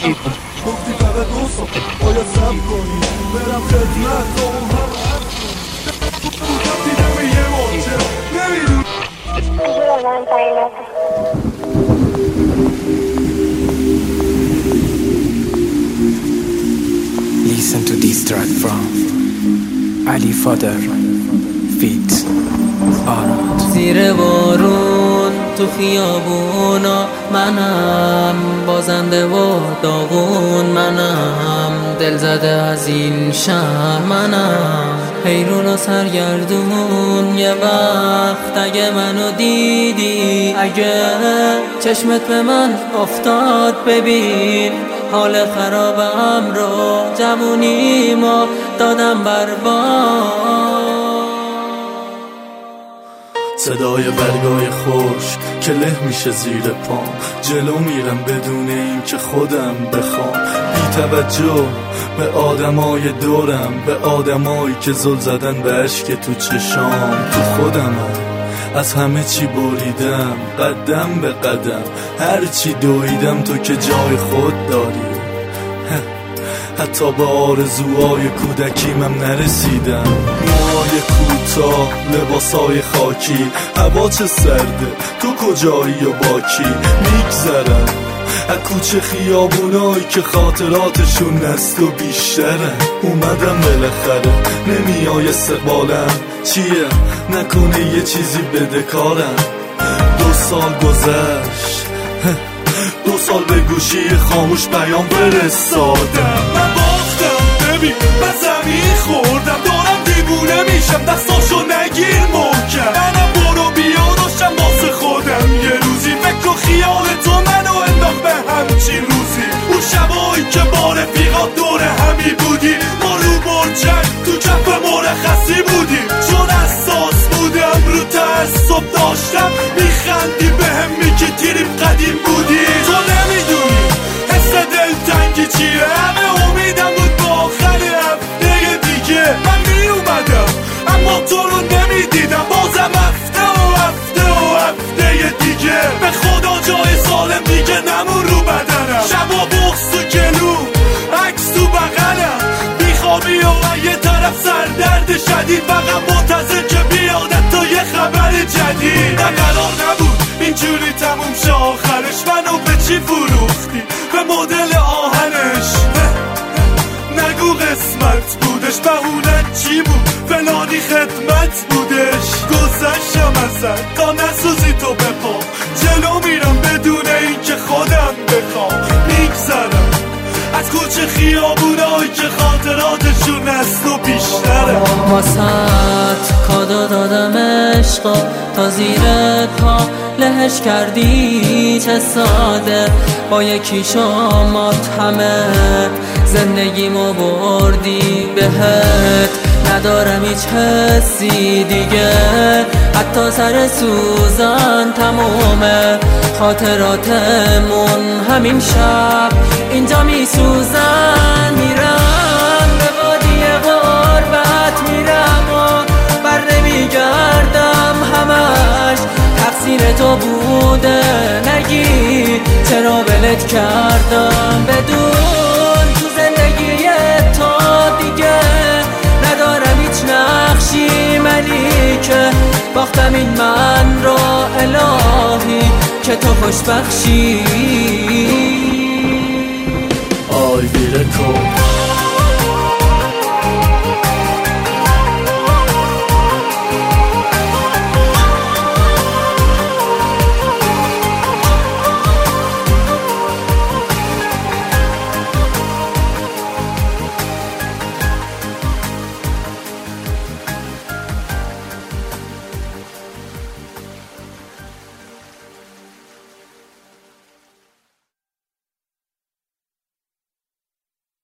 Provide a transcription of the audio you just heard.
گفتی فقط 2 سال باید صبر کنی برم خدمت تا اون هم دیدم یه موچه نمیدونم Listen to this track from Ali Father feat. زیر بارون تو خیابونا منم، بازنده و داغون منم، دل زده از این شهر منم، حیرون و سرگردون. یه وقت اگه منو دیدی، اگه چشمت به من افتاد، ببین حال خرابم رو جوونیمو دادم برباد. صدای برگای خشک که له میشه زیر پام، جلو میرم بدون این که خودم بخوام، بی توجه به آدمای دورم، به آدمایی که زل زدن به عشق تو چشام. تو خودمم از همه چی بریدم، قدم به قدم هرچی دویدم، تو که جای خود داری. حتی به آرزوهای کودکیمم نرسیدم. موهای کوتاه، لباسای خاکی، هوا چه سرده، تو کجایی و با کی؟ میگذرم از کوچه خیابونایی که خاطراتشون نست و بیشترن. اومدم بالاخره، نمیای استقبالم چیه؟ نکنه یه چیزی بدهکارم. 2 سال گذشت، 2 سال به گوشی خاموش پیام فرستادم. من باختم ببین، من زمین خوردم، دارم دیوونه میشم، دستاشو نگیر محکم. منم برو بیا داشتم واسه خودم یه روزی، فکر و خیال تو منو انداخت به همچین روزی. اون شبایی که با رفیقات دور همی بودی، ما رو برچک تو کف مرخصی بودیم، چون اساس بودم رو تعصب داشتم، میخندی بهم میگی تیریم قدیم بودی. تو نمیدونی حس دلتنگی چیه، همه امیدم بود با آخر هفته دیگه من میومدم، اما تو رو نمیدیدم. بازم هفته و هفته و هفته دیگه، به خدا جای سالم دیگه نمون رو بدنم. شبا بغض تو گلو، عکس تو بغلم، بیخوابی و یه طرف سردرد شدید، فقط منتظر که بیادت تا یه خبر جدید. نه قرار نبود اینجوری تموم شه آخرش، منو به چی فروختی؟ به مدل آهنش. نگو قسمت بودش، بهونت چی بود؟ فلانی خدمت بودش. گذشتم ازت تا نسوزی تو بپا، جلو میرم بدون این که خودم بخوام. میگذرم از کوچه خیابونایی که خاطراتشون هست و بیشتره. واسط کادو دادم عشقا، تا زیر پا لهش کردی چه ساده، با یکی شامات همه زندگیمو بردی بهت. ندارم هیچ حسی دیگه، حتی سر سوزن تمومه، خاطراتمون همین شب اینجا میسوزن. میرم به وادی غربت، میرم و بر نمیگردم، همش تقصیر تو بوده، نگی چرا ولت کردم. بدون تو زندگی تو دیگه ندارم هیچ نقشی، ملیکه باختم این من را الهی که تو خوش بخشی. آی بیره کن